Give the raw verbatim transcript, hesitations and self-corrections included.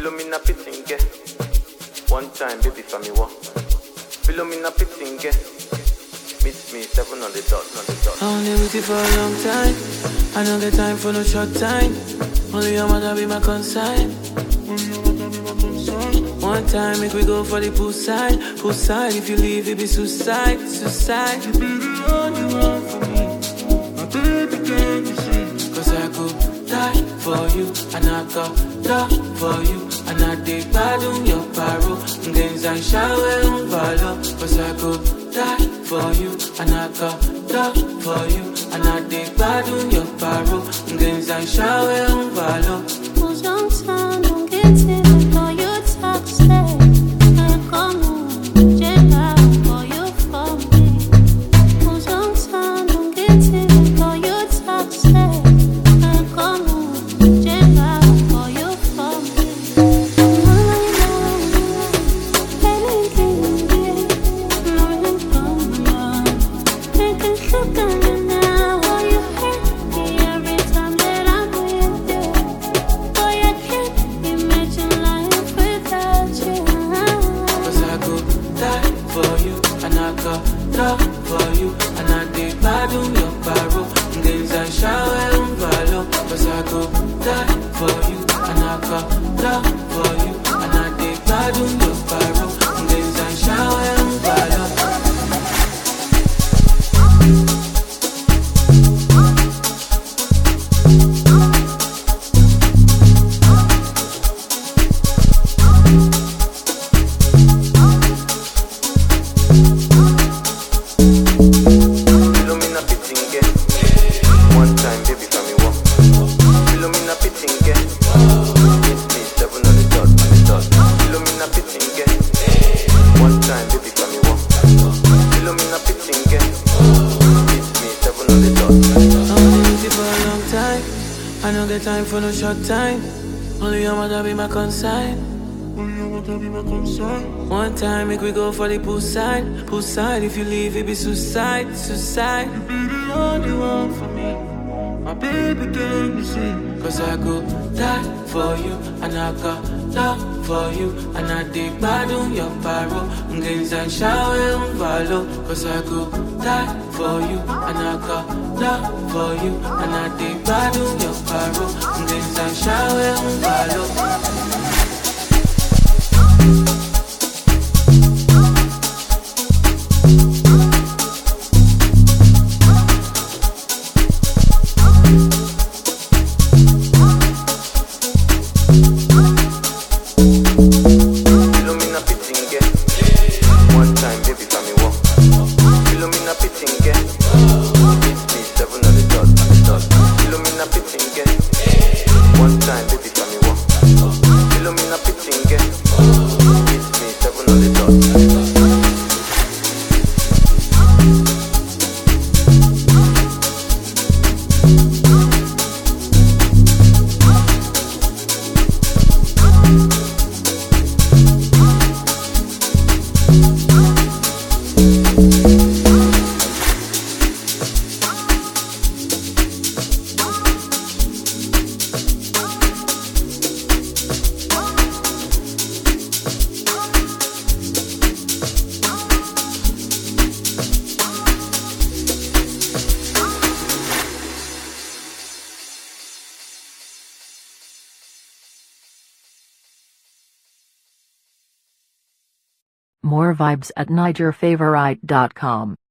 Philomena Pittinge. One time, baby, for me, what? Philomena Pittinge. Meet me, seven on the dot, on the dot. I only with you for a long time. I don't get time for no short time. Only your mother be my consign. One time, make we go for the poolside. Poolside, if you leave, it be suicide, suicide. You be the only one for me. My baby, can you see? Cause I could die for you, and I got love for you. And I dig bad on your paro. Games I shower and follow. Cause I could die for you, and I got love for you. And I dig bad on your paro. Games I shower and follow. Who's on time, don't get it before you talk, say. I come on, check out for you for me. Who's on time, don't get it before you talk, say. I come on, check out for you for me. Love for you, and I dig bad on your paro. Games I shower and follow. Cause I go die for you, and I got love for you. And I dig bad on your paro. Games I shower and follow. Time for no short time. Only your mother be my consign. Only your mother be my consign. One time make we go for the poolside. Poolside, if you leave it be suicide, suicide. You be the only one for me. My baby, can you see? Cause I could die for you, and I got love for you. And I dig bad on your paro. Games I shower and follow. Cause I could die for you, and I got love for you. And I dig bad on your paro. Games I shower and follow. More vibes at niger favorite dot com.